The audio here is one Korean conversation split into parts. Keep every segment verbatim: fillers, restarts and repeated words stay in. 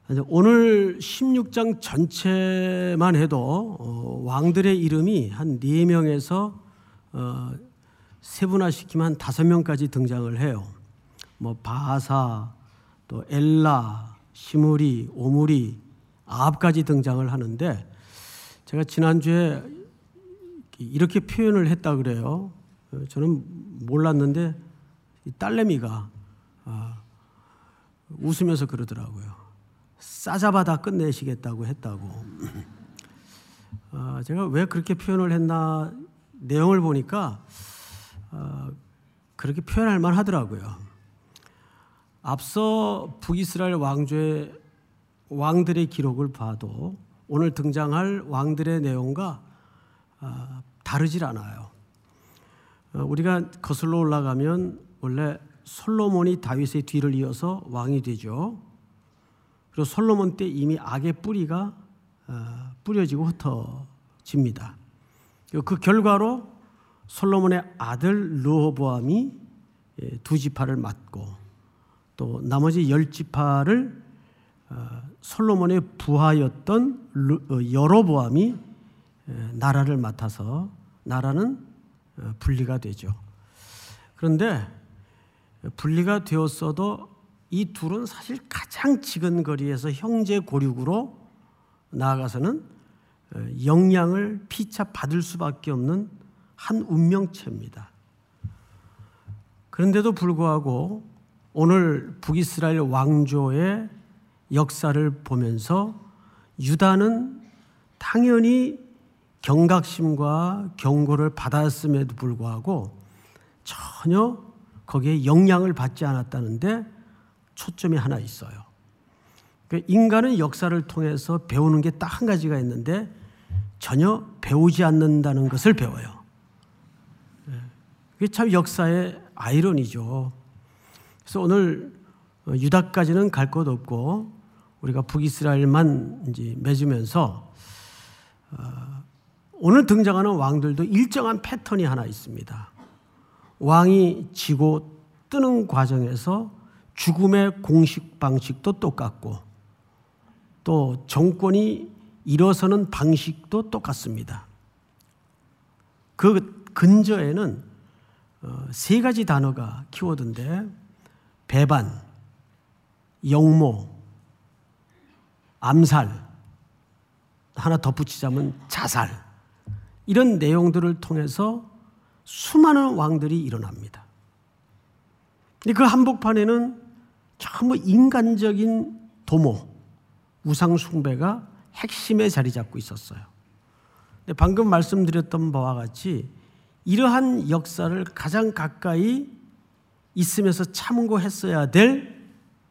오늘 십육 장 전체만 해도 어, 왕들의 이름이 한 네 명에서 어, 세분화시키면 한 다섯 명까지 등장을 해요. 뭐 바사, 또 엘라, 시므리, 오므리, 아합까지 등장을 하는데, 제가 지난주에 이렇게 표현을 했다 그래요. 저는 몰랐는데 딸내미가 웃으면서 그러더라고요. 싸잡아다 끝내시겠다고 했다고. 제가 왜 그렇게 표현을 했나 내용을 보니까 그렇게 표현할 만 하더라고요. 앞서 북이스라엘 왕조의 왕들의 기록을 봐도 오늘 등장할 왕들의 내용과 다르질 않아요. 우리가 거슬러 올라가면 원래 솔로몬이 다윗의 뒤를 이어서 왕이 되죠. 그리고 솔로몬 때 이미 악의 뿌리가 뿌려지고 흩어집니다. 그 결과로 솔로몬의 아들 르호보암이 두 지파를 맡고, 또 나머지 열 지파를 솔로몬의 부하였던 여로보암이 나라를 맡아서 나라는 분리가 되죠. 그런데 분리가 되었어도 이 둘은 사실 가장 지근거리에서 형제 고륙으로 나아가서는 영향을 피차 받을 수밖에 없는 한 운명체입니다. 그런데도 불구하고 오늘 북이스라엘 왕조의 역사를 보면서 유다는 당연히 경각심과 경고를 받았음에도 불구하고 전혀 거기에 영향을 받지 않았다는데 초점이 하나 있어요. 인간은 역사를 통해서 배우는 게 딱 한 가지가 있는데 전혀 배우지 않는다는 것을 배워요. 그게 참 역사의 아이러니죠. 그래서 오늘 유다까지는 갈 것 없고 우리가 북이스라엘만 이제 맺으면서 오늘 등장하는 왕들도 일정한 패턴이 하나 있습니다. 왕이 지고 뜨는 과정에서 죽음의 공식 방식도 똑같고, 또 정권이 일어서는 방식도 똑같습니다. 그 근저에는 세 가지 단어가 키워드인데, 배반, 영모, 암살, 하나 덧붙이자면 자살, 이런 내용들을 통해서 수많은 왕들이 일어납니다. 그 한복판에는 전부 인간적인 도모, 우상 숭배가 핵심에 자리 잡고 있었어요. 근데 방금 말씀드렸던 바와 같이 이러한 역사를 가장 가까이 있으면서 참고했어야 될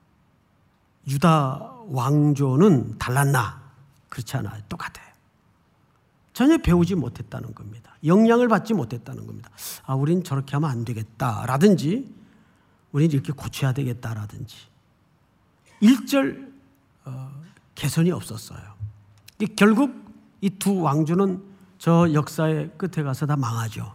유다 왕조는 달랐나? 그렇지 않아요. 똑같아요. 전혀 배우지 못했다는 겁니다. 영향을 받지 못했다는 겁니다. 아, 우린 저렇게 하면 안 되겠다라든지, 우린 이렇게 고쳐야 되겠다라든지, 일절 어, 개선이 없었어요. 결국 이 두 왕조는 저 역사의 끝에 가서 다 망하죠.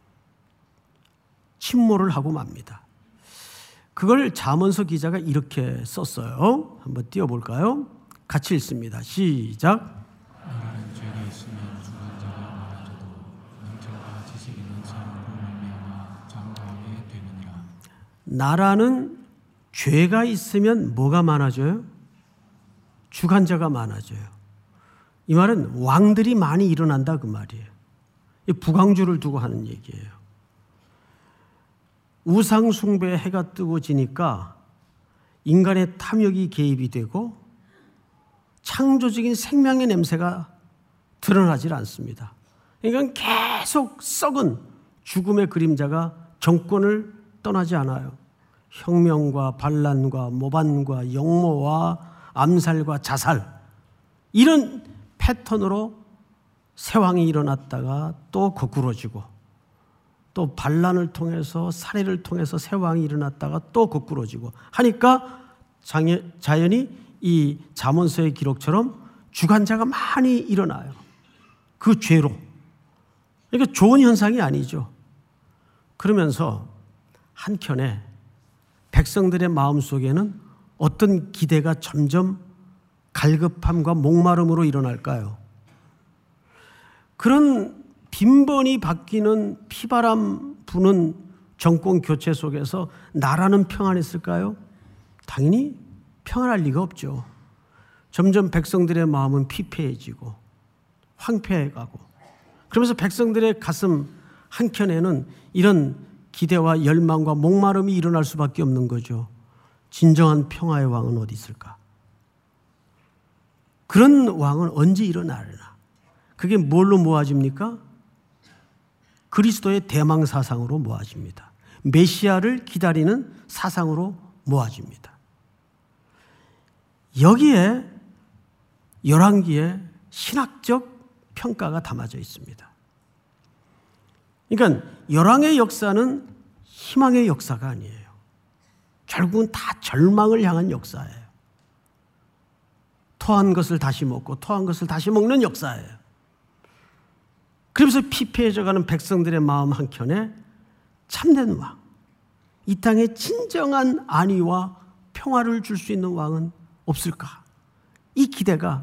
침몰을 하고 맙니다. 그걸 잠언서 기자가 이렇게 썼어요. 한번 띄워볼까요? 같이 읽습니다. 시작. 나라는 죄가 있으면 주관자가 많아져도 명철과 지식 있는 사람으로 말미암아 장가하게 되느니라. 나라는 죄가 있으면 뭐가 많아져요? 주관자가 많아져요. 이 말은 왕들이 많이 일어난다 그 말이에요. 이 북왕조를 두고 하는 얘기예요. 우상 숭배에 해가 뜨고 지니까 인간의 탐욕이 개입이 되고 창조적인 생명의 냄새가 드러나질 않습니다. 그러니까 계속 썩은 죽음의 그림자가 정권을 떠나지 않아요. 혁명과 반란과 모반과 영모와 암살과 자살, 이런 패턴으로 세왕이 일어났다가 또 거꾸로지고, 또 반란을 통해서 살해를 통해서 세왕이 일어났다가 또 거꾸로지고 하니까 자연히 이 잠언서의 기록처럼 주관자가 많이 일어나요. 그 죄로. 그러니까 좋은 현상이 아니죠. 그러면서 한켠에 백성들의 마음속에는 어떤 기대가 점점 갈급함과 목마름으로 일어날까요? 그런 빈번히 바뀌는 피바람 부는 정권 교체 속에서 나라는 평안했을까요? 당연히 평안할 리가 없죠. 점점 백성들의 마음은 피폐해지고 황폐해가고, 그러면서 백성들의 가슴 한켠에는 이런 기대와 열망과 목마름이 일어날 수밖에 없는 거죠. 진정한 평화의 왕은 어디 있을까? 그런 왕은 언제 일어나려나? 그게 뭘로 모아집니까? 그리스도의 대망 사상으로 모아집니다. 메시아를 기다리는 사상으로 모아집니다. 여기에 열왕기에 신학적 평가가 담아져 있습니다. 그러니까 열왕의 역사는 희망의 역사가 아니에요. 결국은 다 절망을 향한 역사예요. 토한 것을 다시 먹고 토한 것을 다시 먹는 역사예요. 그러면서 피폐해져가는 백성들의 마음 한켠에 참된 왕, 이 땅에 진정한 안위와 평화를 줄 수 있는 왕은 없을까? 이 기대가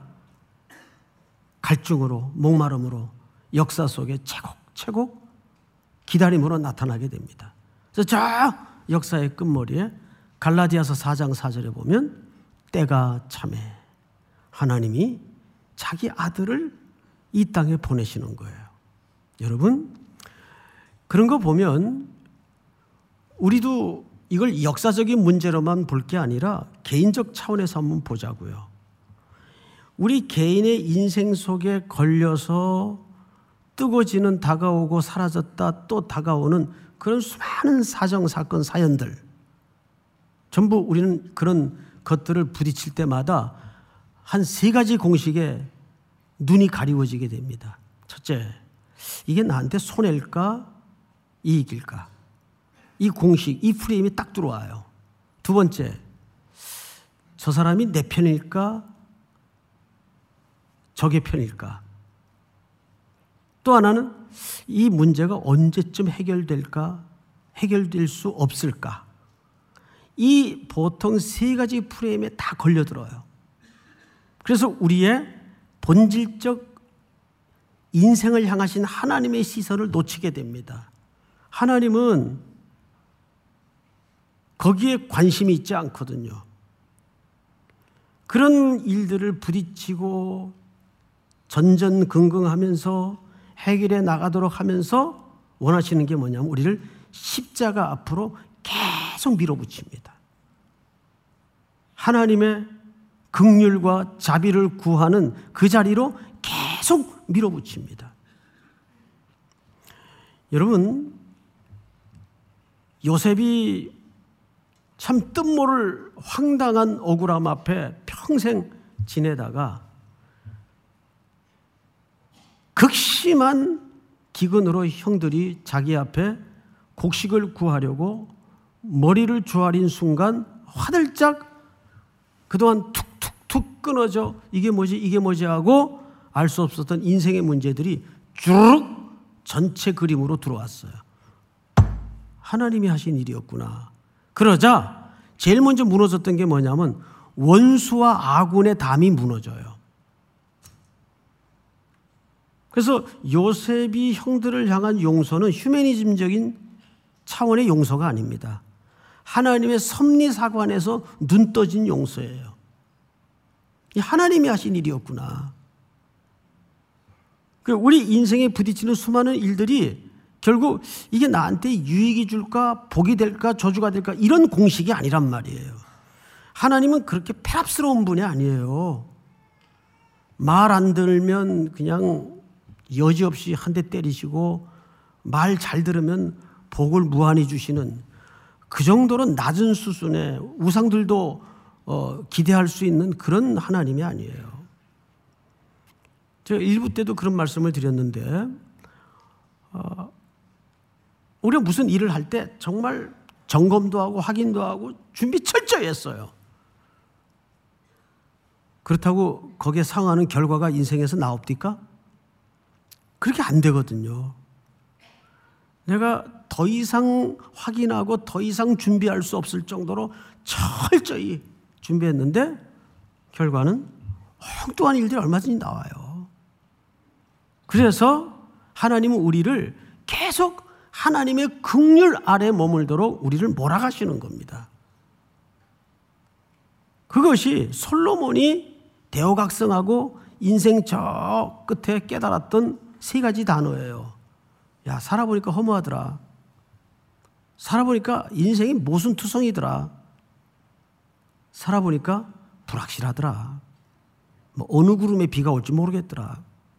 갈증으로 목마름으로 역사 속에 채곡채곡 기다림으로 나타나게 됩니다. 그래서 저 역사의 끝머리에 갈라디아서 사 장 사 절에 보면 때가 참에 하나님이 자기 아들을 이 땅에 보내시는 거예요. 여러분, 그런 거 보면 우리도 이걸 역사적인 문제로만 볼 게 아니라 개인적 차원에서 한번 보자고요. 우리 개인의 인생 속에 걸려서 뜨거지는 다가오고 사라졌다 또 다가오는 그런 수많은 사정, 사건, 사연들, 전부 우리는 그런 것들을 부딪힐 때마다 한 세 가지 공식에 눈이 가리워지게 됩니다. 첫째, 이게 나한테 손해일까? 이익일까? 이 공식, 이 프레임이 딱 들어와요. 두 번째, 저 사람이 내 편일까? 적의 편일까? 또 하나는 이 문제가 언제쯤 해결될까? 해결될 수 없을까? 이 보통 세 가지 프레임에 다 걸려들어요. 그래서 우리의 본질적 인생을 향하신 하나님의 시선을 놓치게 됩니다. 하나님은 거기에 관심이 있지 않거든요. 그런 일들을 부딪히고 전전긍긍하면서 해결해 나가도록 하면서 원하시는 게 뭐냐면 우리를 십자가 앞으로 계속 밀어붙입니다. 하나님의 긍휼과 자비를 구하는 그 자리로 계속 밀어붙입니다. 여러분, 요셉이 참 뜻모를 황당한 억울함 앞에 평생 지내다가 극심한 기근으로 형들이 자기 앞에 곡식을 구하려고 머리를 조아린 순간 화들짝 그동안 툭툭툭 끊어져 이게 뭐지 이게 뭐지 하고 알 수 없었던 인생의 문제들이 주르륵 전체 그림으로 들어왔어요. 하나님이 하신 일이었구나. 그러자 제일 먼저 무너졌던 게 뭐냐면 원수와 아군의 담이 무너져요. 그래서 요셉이 형들을 향한 용서는 휴머니즘적인 차원의 용서가 아닙니다. 하나님의 섭리사관에서 눈 떠진 용서예요. 이 하나님이 하신 일이었구나. 우리 인생에 부딪히는 수많은 일들이 결국 이게 나한테 유익이 줄까 복이 될까 저주가 될까 이런 공식이 아니란 말이에요. 하나님은 그렇게 패랍스러운 분이 아니에요. 말 안 들으면 그냥 여지없이 한 대 때리시고 말 잘 들으면 복을 무한히 주시는 그 정도로 낮은 수준의 우상들도 어, 기대할 수 있는 그런 하나님이 아니에요. 제가 일부 때도 그런 말씀을 드렸는데 어, 우리가 무슨 일을 할 때 정말 점검도 하고 확인도 하고 준비 철저히 했어요. 그렇다고 거기에 상응하는 결과가 인생에서 나옵니까? 그렇게 안 되거든요. 내가 더 이상 확인하고 더 이상 준비할 수 없을 정도로 철저히 준비했는데 결과는 엉뚱한 일들이 얼마든지 나와요. 그래서 하나님은 우리를 계속 하나님의 긍휼 아래 머물도록 우리를 몰아가시는 겁니다. 그것이 솔로몬이 대오각성하고 인생 저 끝에 깨달았던 세 가지 단어예요. 야, 살아보니까 허무하더라. 살아보니까 인생이 모순투성이더라. 살아보니까 불확실하더라. 뭐 어느 구름에 비가 올지 모르겠더라.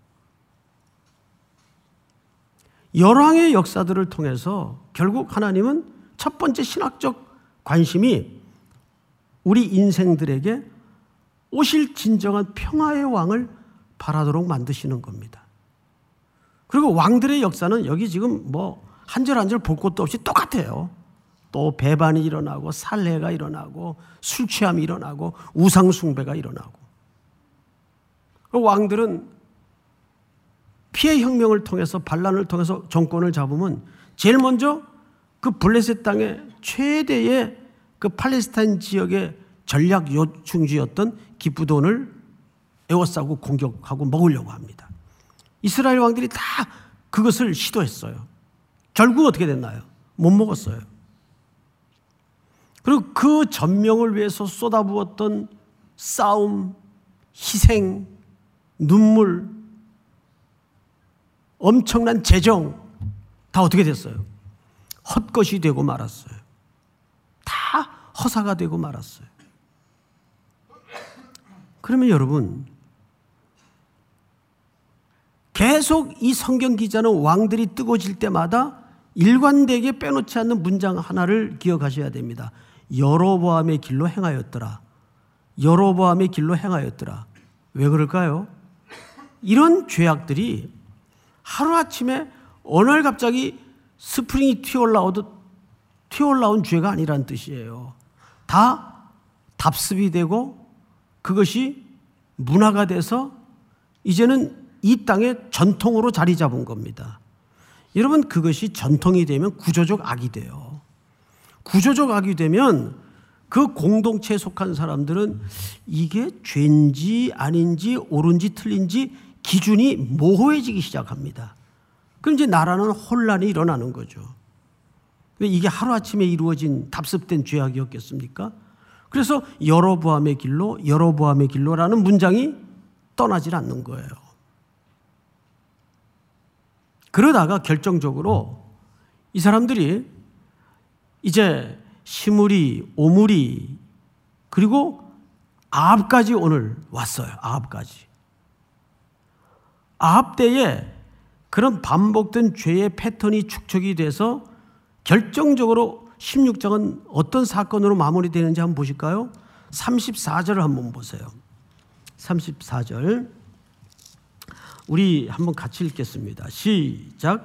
열왕의 역사들을 통해서 결국 하나님은 첫 번째 신학적 관심이 우리 인생들에게 오실 진정한 평화의 왕을 바라도록 만드시는 겁니다. 그리고 왕들의 역사는 여기 지금 뭐 한 절 한 절 볼 것도 없이 똑같아요. 또 배반이 일어나고 살해가 일어나고 술 취함이 일어나고 우상 숭배가 일어나고. 왕들은 피해 혁명을 통해서 반란을 통해서 정권을 잡으면 제일 먼저 그 블레셋 땅의 최대의 그 팔레스타인 지역의 전략 요충지였던 기브돈을 에워싸고 공격하고 먹으려고 합니다. 이스라엘 왕들이 다 그것을 시도했어요. 결국 어떻게 됐나요? 못 먹었어요. 그리고 그 전명을 위해서 쏟아부었던 싸움, 희생, 눈물, 엄청난 재정 다 어떻게 됐어요? 헛것이 되고 말았어요. 다 허사가 되고 말았어요. 그러면 여러분, 계속 이 성경 기자는 왕들이 뜨거워질 때마다 일관되게 빼놓지 않는 문장 하나를 기억하셔야 됩니다. 여로보암의 길로 행하였더라. 여로보암의 길로 행하였더라. 왜 그럴까요? 이런 죄악들이 하루아침에 어느 날 갑자기 스프링이 튀어올라오듯 튀어올라온 죄가 아니란 뜻이에요. 다 답습이 되고 그것이 문화가 돼서 이제는 이 땅의 전통으로 자리 잡은 겁니다. 여러분, 그것이 전통이 되면 구조적 악이 돼요. 구조적 악이 되면 그 공동체에 속한 사람들은 이게 죄인지 아닌지 옳은지 틀린지 기준이 모호해지기 시작합니다. 그럼 이제 나라는 혼란이 일어나는 거죠. 이게 하루아침에 이루어진 답습된 죄악이었겠습니까? 그래서 여로보암의 길로 여로보암의 길로라는 문장이 떠나질 않는 거예요. 그러다가 결정적으로 이 사람들이 이제 시므리, 오므리 그리고 아합까지 오늘 왔어요. 아합까지. 아합 때에 그런 반복된 죄의 패턴이 축적이 돼서 결정적으로 십육 장은 어떤 사건으로 마무리되는지 한번 보실까요? 삼십사 절을 한번 보세요. 삼십사 절 우리 한번 같이 읽겠습니다. 시작.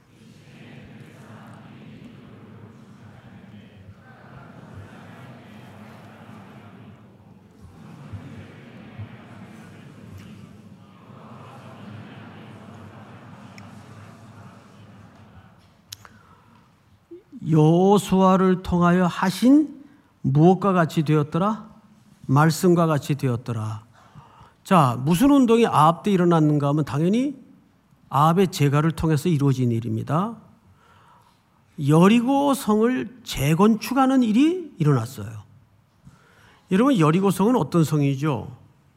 여호수아를 통하여 하신 무엇과 같이 되었더라? 말씀과 같이 되었더라. 자, 무슨 운동이 아합 때 일어났는가 하면 당연히 아합의 재가를 통해서 이루어진 일입니다. 여리고 성을 재건축하는 일이 일어났어요. 여러분, 여리고 성은 어떤 성이죠?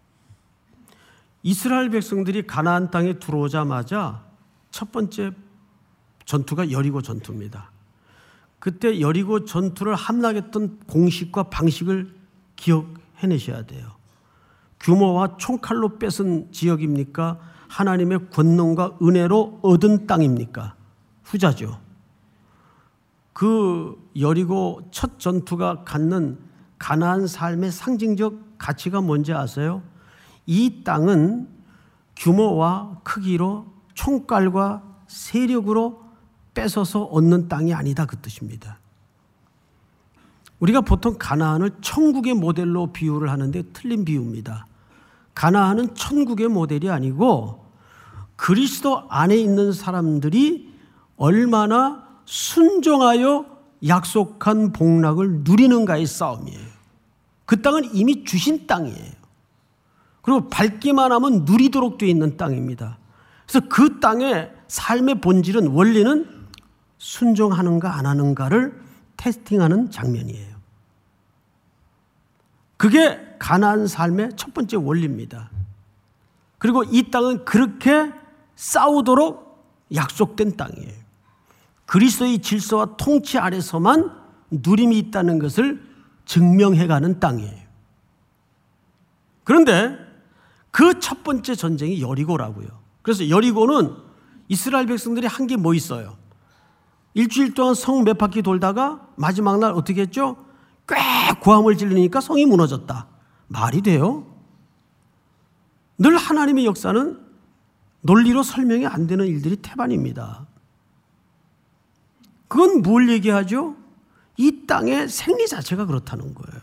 이스라엘 백성들이 가나안 땅에 들어오자마자 첫 번째 전투가 여리고 전투입니다. 그때 여리고 전투를 함락했던 공식과 방식을 기억해내셔야 돼요. 규모와 총칼로 뺏은 지역입니까? 하나님의 권능과 은혜로 얻은 땅입니까? 후자죠. 그 여리고 첫 전투가 갖는 가나안 삶의 상징적 가치가 뭔지 아세요? 이 땅은 규모와 크기로 총칼과 세력으로 뺏어서 얻는 땅이 아니다, 그 뜻입니다. 우리가 보통 가나안을 천국의 모델로 비유를 하는데 틀린 비유입니다. 가나안은 천국의 모델이 아니고 그리스도 안에 있는 사람들이 얼마나 순종하여 약속한 복락을 누리는가의 싸움이에요. 그 땅은 이미 주신 땅이에요. 그리고 밟기만 하면 누리도록 되어 있는 땅입니다. 그래서 그 땅의 삶의 본질은, 원리는 순종하는가 안 하는가를 테스팅하는 장면이에요. 그게 가나안 삶의 첫 번째 원리입니다. 그리고 이 땅은 그렇게 싸우도록 약속된 땅이에요. 그리스도의 질서와 통치 아래서만 누림이 있다는 것을 증명해가는 땅이에요. 그런데 그 첫 번째 전쟁이 여리고라고요. 그래서 여리고는 이스라엘 백성들이 한 게 뭐 있어요? 일주일 동안 성 몇 바퀴 돌다가 마지막 날 어떻게 했죠? 꽤 고함을 지르니까 성이 무너졌다. 말이 돼요? 늘 하나님의 역사는 논리로 설명이 안 되는 일들이 태반입니다. 그건 뭘 얘기하죠? 이 땅의 생리 자체가 그렇다는 거예요.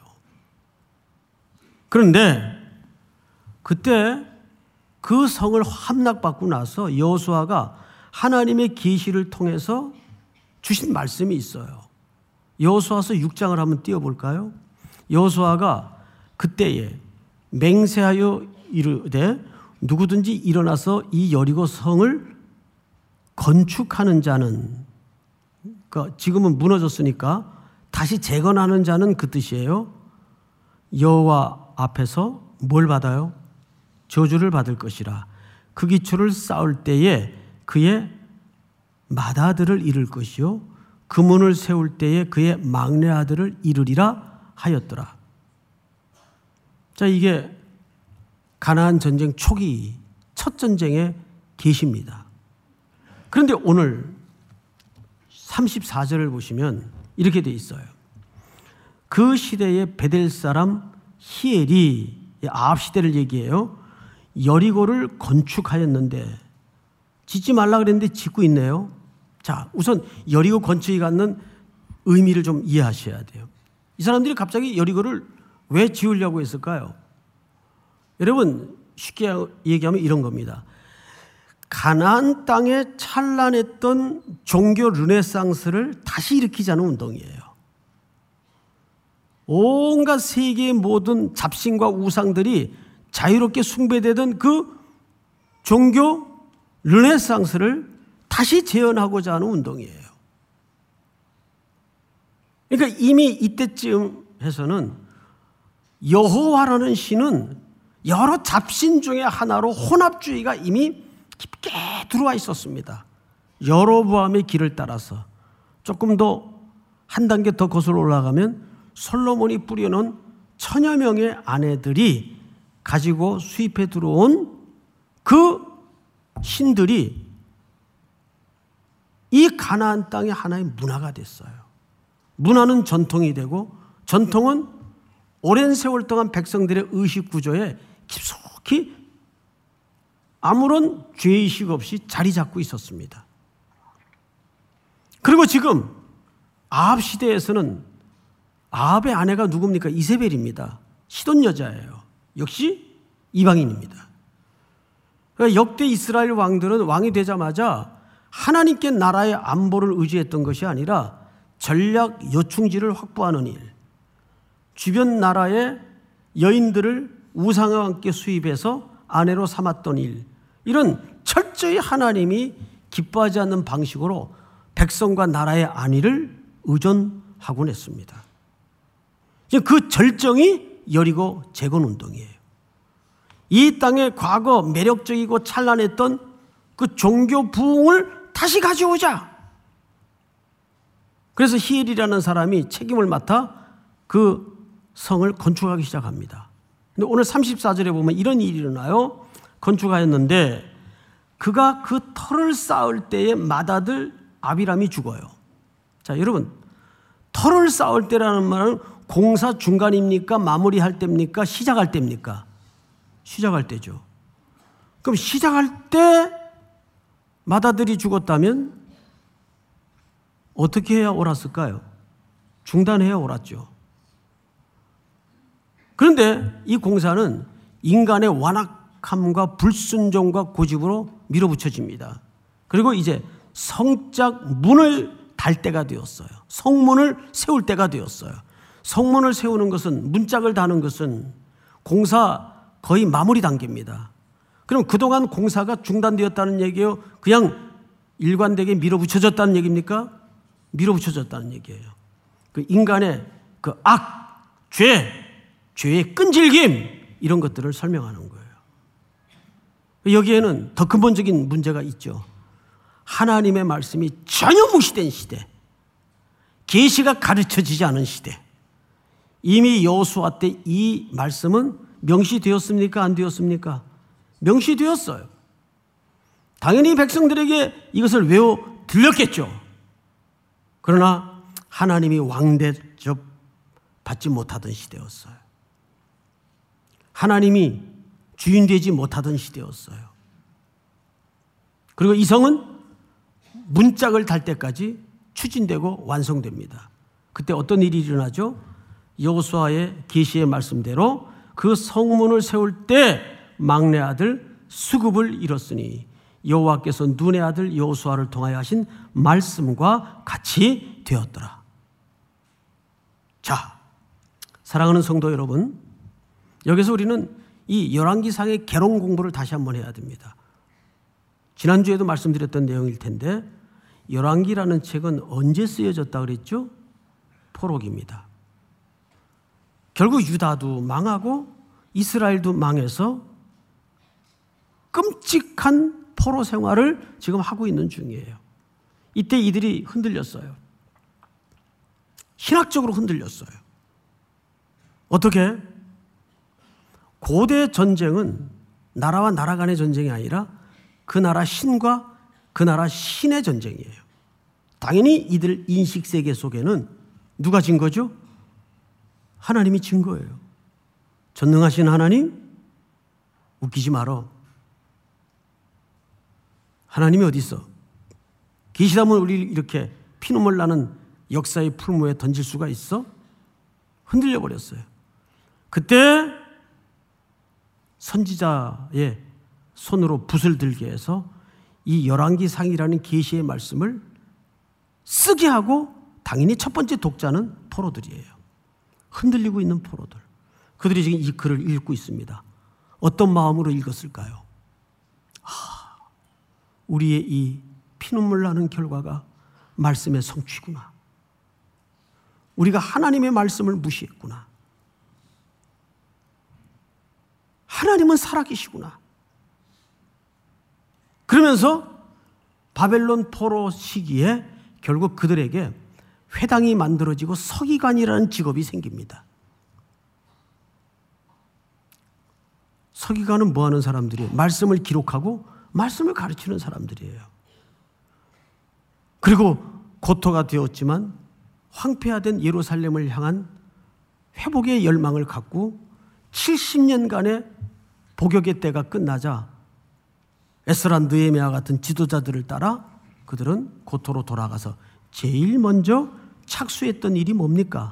그런데 그때 그 성을 함락받고 나서 여호수아가 하나님의 계시를 통해서 주신 말씀이 있어요. 여호수아서 육 장을 한번 띄워볼까요? 여호수아가 그때에 맹세하여 이르되 누구든지 일어나서 이 여리고 성을 건축하는 자는, 그러니까 지금은 무너졌으니까 다시 재건하는 자는 그 뜻이에요. 여호와 앞에서 뭘 받아요? 저주를 받을 것이라. 그 기초를 쌓을 때에 그의 맏아들을 이룰 것이요 그 문을 세울 때에 그의 막내 아들을 이루리라 하였더라. 자, 이게 가나안 전쟁 초기 첫 전쟁의 계시입니다. 그런데 오늘 삼십사 절을 보시면 이렇게 돼 있어요. 그 시대의 베델 사람 히엘이, 아합 시대를 얘기해요. 여리고를 건축하였는데, 짓지 말라 그랬는데 짓고 있네요. 자, 우선 여리고 건축이 갖는 의미를 좀 이해하셔야 돼요. 이 사람들이 갑자기 여리고를 왜 지으려고 했을까요? 여러분, 쉽게 얘기하면 이런 겁니다. 가나안 땅에 찬란했던 종교 르네상스를 다시 일으키자는 운동이에요. 온갖 세계의 모든 잡신과 우상들이 자유롭게 숭배되던 그 종교 르네상스를 다시 재현하고자 하는 운동이에요. 그러니까 이미 이때쯤 해서는 여호와라는 신은 여러 잡신 중에 하나로 혼합주의가 이미 깊게 들어와 있었습니다. 여로보암의 길을 따라서 조금 더 한 단계 더 거슬러 올라가면 솔로몬이 뿌려놓은 천여 명의 아내들이 가지고 수입해 들어온 그 신들이 이 가나안 땅의 하나의 문화가 됐어요. 문화는 전통이 되고, 전통은 오랜 세월 동안 백성들의 의식 구조에 깊숙이 아무런 죄의식 없이 자리 잡고 있었습니다. 그리고 지금 아합 시대에서는 아합의 아내가 누굽니까? 이세벨입니다. 시돈 여자예요. 역시 이방인입니다. 그러니까 역대 이스라엘 왕들은 왕이 되자마자 하나님께 나라의 안보를 의지했던 것이 아니라 전략 여충지를 확보하는 일, 주변 나라의 여인들을 우상과 함께 수입해서 아내로 삼았던 일, 이런 철저히 하나님이 기뻐하지 않는 방식으로 백성과 나라의 안위를 의존하곤 했습니다. 그 절정이 여리고 재건운동이에요. 이 땅의 과거 매력적이고 찬란했던 그 종교 부흥을 다시 가져오자. 그래서 히엘이라는 사람이 책임을 맡아 그 성을 건축하기 시작합니다. 근데 오늘 삼십사 절에 보면 이런 일이 일어나요. 건축하였는데 그가 그 터를 쌓을 때에 맏아들 아비람이 죽어요. 자, 여러분, 터를 쌓을 때라는 말은 공사 중간입니까? 마무리할 때입니까? 시작할 때입니까? 시작할 때죠. 그럼 시작할 때 맏아들이 죽었다면 어떻게 해야 옳았을까요? 중단해야 옳았죠. 그런데 이 공사는 인간의 완악함과 불순종과 고집으로 밀어붙여집니다. 그리고 이제 성작 문을 달 때가 되었어요. 성문을 세울 때가 되었어요. 성문을 세우는 것은, 문짝을 다는 것은 공사 거의 마무리 단계입니다. 그럼 그동안 공사가 중단되었다는 얘기예요? 그냥 일관되게 밀어붙여졌다는 얘기입니까? 밀어붙여졌다는 얘기예요. 그 인간의 그 악, 죄, 죄의 끈질김 이런 것들을 설명하는 거예요. 여기에는 더 근본적인 문제가 있죠. 하나님의 말씀이 전혀 무시된 시대, 계시가 가르쳐지지 않은 시대. 이미 여호수아 때 이 말씀은 명시되었습니까? 안 되었습니까? 명시되었어요. 당연히 백성들에게 이것을 외워 들렸겠죠. 그러나 하나님이 왕대접 받지 못하던 시대였어요. 하나님이 주인되지 못하던 시대였어요. 그리고 이 성은 문짝을 달 때까지 추진되고 완성됩니다. 그때 어떤 일이 일어나죠? 여호수아의 계시의 말씀대로 그 성문을 세울 때 막내 아들 수굽을 잃었으니 여호와께서 눈의 아들 여호수아를 통하여 하신 말씀과 같이 되었더라. 자, 사랑하는 성도 여러분, 여기서 우리는 이 열왕기상의 개론 공부를 다시 한번 해야 됩니다. 지난주에도 말씀드렸던 내용일 텐데 열왕기라는 책은 언제 쓰여졌다 그랬죠? 포로기입니다. 결국 유다도 망하고 이스라엘도 망해서 끔찍한 포로 생활을 지금 하고 있는 중이에요. 이때 이들이 흔들렸어요. 신학적으로 흔들렸어요. 어떻게? 고대 전쟁은 나라와 나라 간의 전쟁이 아니라 그 나라 신과 그 나라 신의 전쟁이에요. 당연히 이들 인식세계 속에는 누가 진 거죠? 하나님이 진 거예요. 전능하신 하나님? 웃기지 말어. 하나님이 어디 있어? 계시다면 우리 이렇게 피눈물 나는 역사의 풀무에 던질 수가 있어? 흔들려 버렸어요. 그때 선지자의 손으로 붓을 들게 해서 이 열왕기상이라는 계시의 말씀을 쓰게 하고 당연히 첫 번째 독자는 포로들이에요. 흔들리고 있는 포로들. 그들이 지금 이 글을 읽고 있습니다. 어떤 마음으로 읽었을까요? 아, 우리의 이 피눈물 나는 결과가 말씀의 성취구나. 우리가 하나님의 말씀을 무시했구나. 하나님은 살아계시구나. 그러면서 바벨론 포로 시기에 결국 그들에게 회당이 만들어지고 서기관이라는 직업이 생깁니다. 서기관은 뭐 하는 사람들이에요? 말씀을 기록하고 말씀을 가르치는 사람들이에요. 그리고 고토가 되었지만 황폐화된 예루살렘을 향한 회복의 열망을 갖고 칠십 년간의 복역의 때가 끝나자 에스라 느헤미야 같은 지도자들을 따라 그들은 고토로 돌아가서 제일 먼저 착수했던 일이 뭡니까?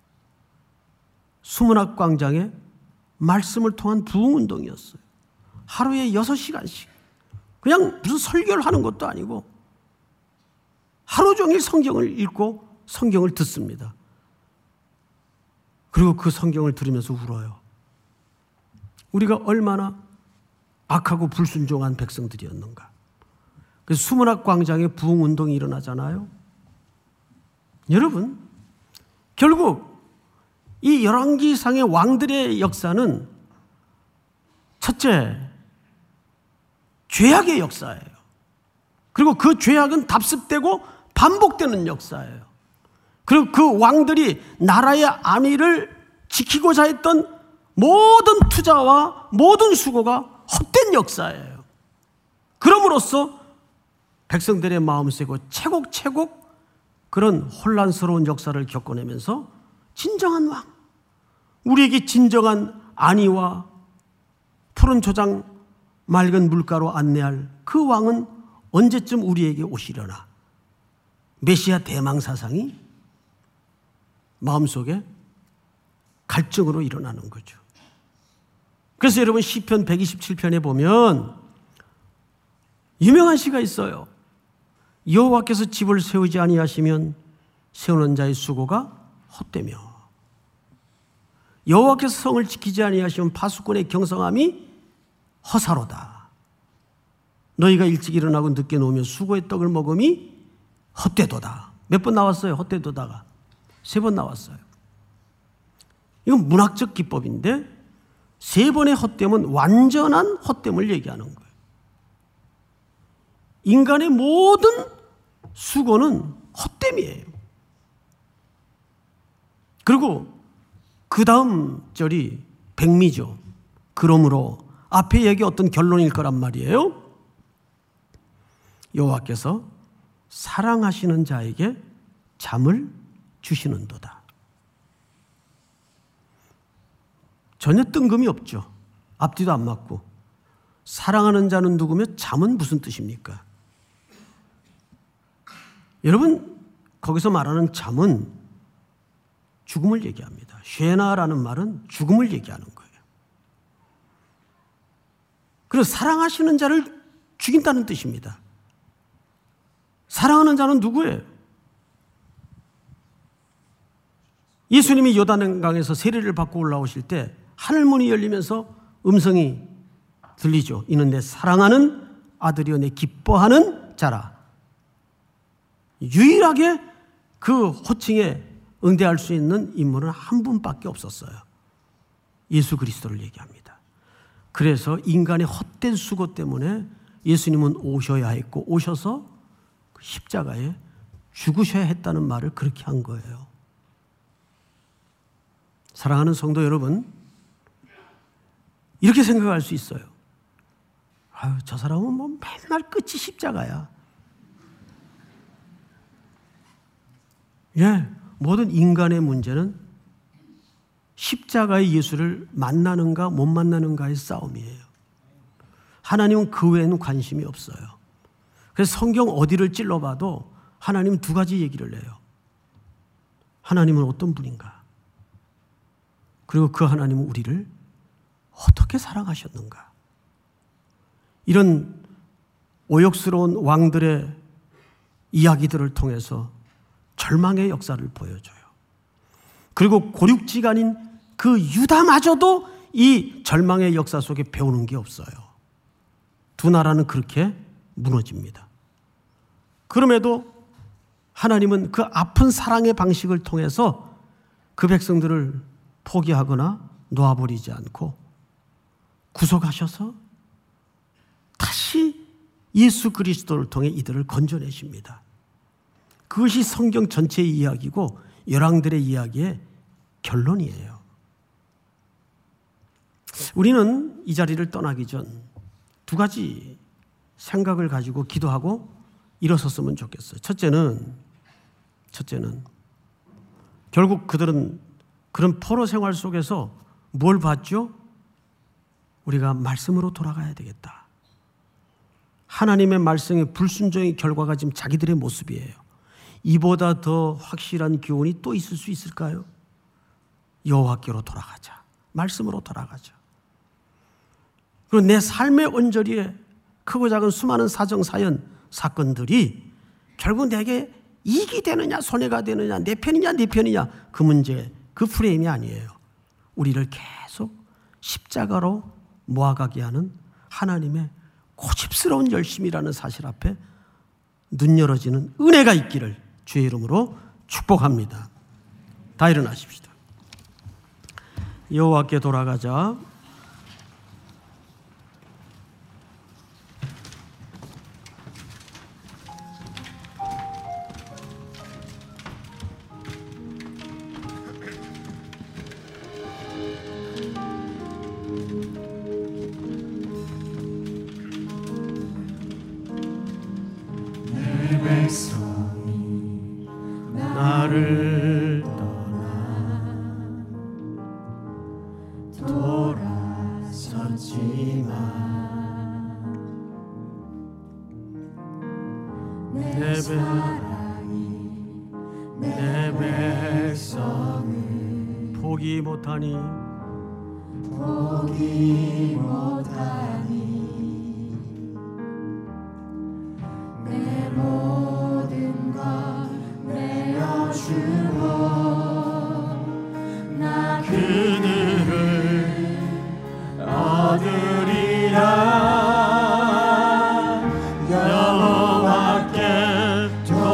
수문학 광장에 말씀을 통한 부흥운동이었어요. 하루에 여섯 시간씩. 그냥 무슨 설교를 하는 것도 아니고 하루 종일 성경을 읽고 성경을 듣습니다. 그리고 그 성경을 들으면서 울어요. 우리가 얼마나 악하고 불순종한 백성들이었는가. 그래서 수문학 광장에 부흥운동이 일어나잖아요. 여러분, 결국 이 열왕기상의 왕들의 역사는 첫째, 죄악의 역사예요. 그리고 그 죄악은 답습되고 반복되는 역사예요. 그리고 그 왕들이 나라의 안위를 지키고자 했던 모든 투자와 모든 수고가 헛된 역사예요. 그럼으로써 백성들의 마음속에 채곡채곡 그런 혼란스러운 역사를 겪어내면서 진정한 왕, 우리에게 진정한 안위와 푸른 초장 맑은 물가로 안내할 그 왕은 언제쯤 우리에게 오시려나. 메시아 대망 사상이 마음속에 갈증으로 일어나는 거죠. 그래서 여러분 시편 백이십칠 편에 보면 유명한 시가 있어요. 여호와께서 집을 세우지 아니하시면 세우는 자의 수고가 헛되며. 여호와께서 성을 지키지 아니하시면 파수꾼의 경성함이 허사로다. 너희가 일찍 일어나고 늦게 놓으며 수고의 떡을 먹음이 헛되도다. 몇 번 나왔어요? 헛되도다가 세 번 나왔어요. 이건 문학적 기법인데 세 번의 헛됨은 완전한 헛됨을 얘기하는 거예요. 인간의 모든 수고는 헛됨이에요. 그리고 그 다음 절이 백미죠. 그러므로 앞에 얘기 어떤 결론일 거란 말이에요. 여호와께서 사랑하시는 자에게 잠을 주시는도다. 전혀 뜬금이 없죠. 앞뒤도 안 맞고. 사랑하는 자는 누구며 잠은 무슨 뜻입니까? 여러분, 거기서 말하는 잠은 죽음을 얘기합니다. 쉐나라는 말은 죽음을 얘기하는 거예요. 그래서 사랑하시는 자를 죽인다는 뜻입니다. 사랑하는 자는 누구예요? 예수님이 요단강에서 세례를 받고 올라오실 때 하늘문이 열리면서 음성이 들리죠. 이는 내 사랑하는 아들이요 내 기뻐하는 자라. 유일하게 그 호칭에 응대할 수 있는 인물은 한 분밖에 없었어요. 예수 그리스도를 얘기합니다. 그래서 인간의 헛된 수고 때문에 예수님은 오셔야 했고 오셔서 십자가에 죽으셔야 했다는 말을 그렇게 한 거예요. 사랑하는 성도 여러분, 이렇게 생각할 수 있어요. 아유, 저 사람은 뭐 맨날 끝이 십자가야. 예, 모든 인간의 문제는 십자가의 예수를 만나는가 못 만나는가의 싸움이에요. 하나님은 그 외에는 관심이 없어요. 그래서 성경 어디를 찔러봐도 하나님은 두 가지 얘기를 해요. 하나님은 어떤 분인가? 그리고 그 하나님은 우리를 어떻게 사랑하셨는가? 이런 오욕스러운 왕들의 이야기들을 통해서 절망의 역사를 보여줘요. 그리고 고륙지간인 그 유다마저도 이 절망의 역사 속에 배우는 게 없어요. 두 나라는 그렇게 무너집니다. 그럼에도 하나님은 그 아픈 사랑의 방식을 통해서 그 백성들을 포기하거나 놓아버리지 않고 구속하셔서 다시 예수 그리스도를 통해 이들을 건져내십니다. 그것이 성경 전체의 이야기고 열왕들의 이야기의 결론이에요. 우리는 이 자리를 떠나기 전 두 가지 생각을 가지고 기도하고 일어섰으면 좋겠어요. 첫째는, 첫째는 결국 그들은 그런 포로 생활 속에서 뭘 봤죠? 우리가 말씀으로 돌아가야 되겠다. 하나님의 말씀의 불순종의 결과가 지금 자기들의 모습이에요. 이보다 더 확실한 교훈이 또 있을 수 있을까요? 여호와께로 돌아가자. 말씀으로 돌아가자. 그리고 내 삶의 언저리에 크고 작은 수많은 사정, 사연, 사건들이 결국 내게 이익이 되느냐 손해가 되느냐 내 편이냐 내 편이냐 그 문제, 그 프레임이 아니에요. 우리를 계속 십자가로 모아가게 하는 하나님의 고집스러운 열심이라는 사실 앞에 눈 열어지는 은혜가 있기를 주의 이름으로 축복합니다. 다 일어나십시다. 여호와께 돌아가자. 나를 떠나 돌아섰지만 내 사랑이 내 백성을 포기 못하니 포기 못하니 내 모든 것 내어주고 나 그들 얻으리라. 여호와께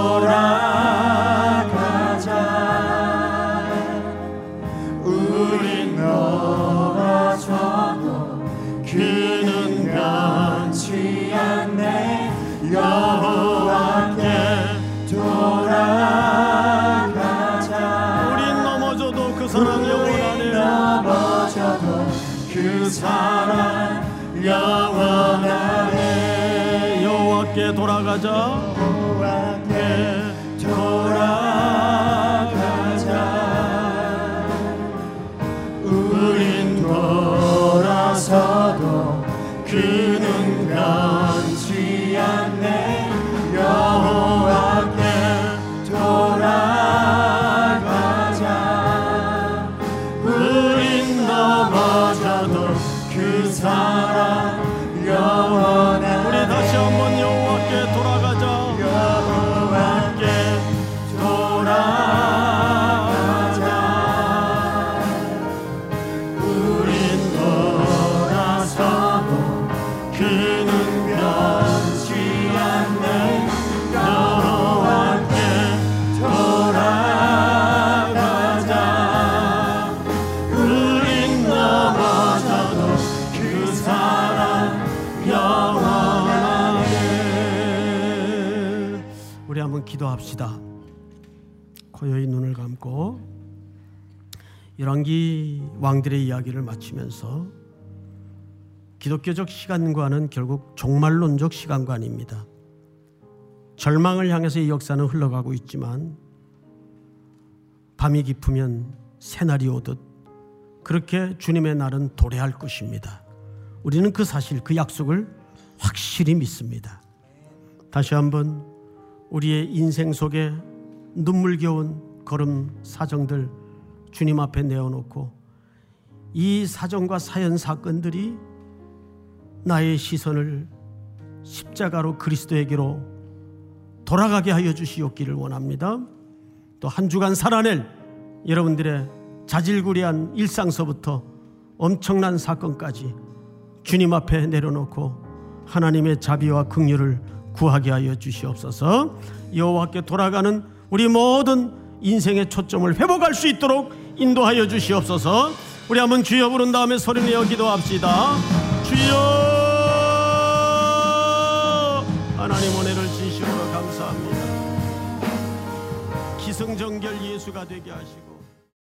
돌아가자. 우린 넘어져도 그는 변치 않네. 여호와께 돌아가자. 우린 넘어져도 그 사랑 영원하네. 넘어져도 그 사랑 영원하네. 여호와께 돌아가자. 여호와께 돌아가자. 우린 돌아서도 그는 변치 않네. 여호와께 돌아가자. 우린 넘어져도 그 사랑 영원하네. 우리 다시 한번 여호와께 돌아가자. 여호와께 돌아가자. 우린 돌아서도 그는 변치 않네. 여호와께 돌아가자. 우린 넘어져도 그 사랑 영원하네. 우리 한번 기도합시다. 고요히 눈을 감고 열왕기 왕들의 이야기를 마치면서 기독교적 시간과는 결국 종말론적 시간관입니다. 절망을 향해서 이 역사는 흘러가고 있지만 밤이 깊으면 새날이 오듯 그렇게 주님의 날은 도래할 것입니다. 우리는 그 사실, 그 약속을 확실히 믿습니다. 다시 한번 우리의 인생 속에 눈물겨운 걸음 사정들 주님 앞에 내어놓고 이 사정과 사연 사건들이 나의 시선을 십자가로 그리스도에게로 돌아가게 하여 주시옵기를 원합니다. 또 한 주간 살아낼 여러분들의 자질구레한 일상서부터 엄청난 사건까지 주님 앞에 내려놓고 하나님의 자비와 긍휼을 구하게 하여 주시옵소서. 여호와께 돌아가는 우리 모든 인생의 초점을 회복할 수 있도록 인도하여 주시옵소서. 우리 한번 주여 부른 다음에 소리내어 기도합시다. 주여, 하나님 은혜를 진심으로 감사합니다. 기승전결 예수가 되게 하시고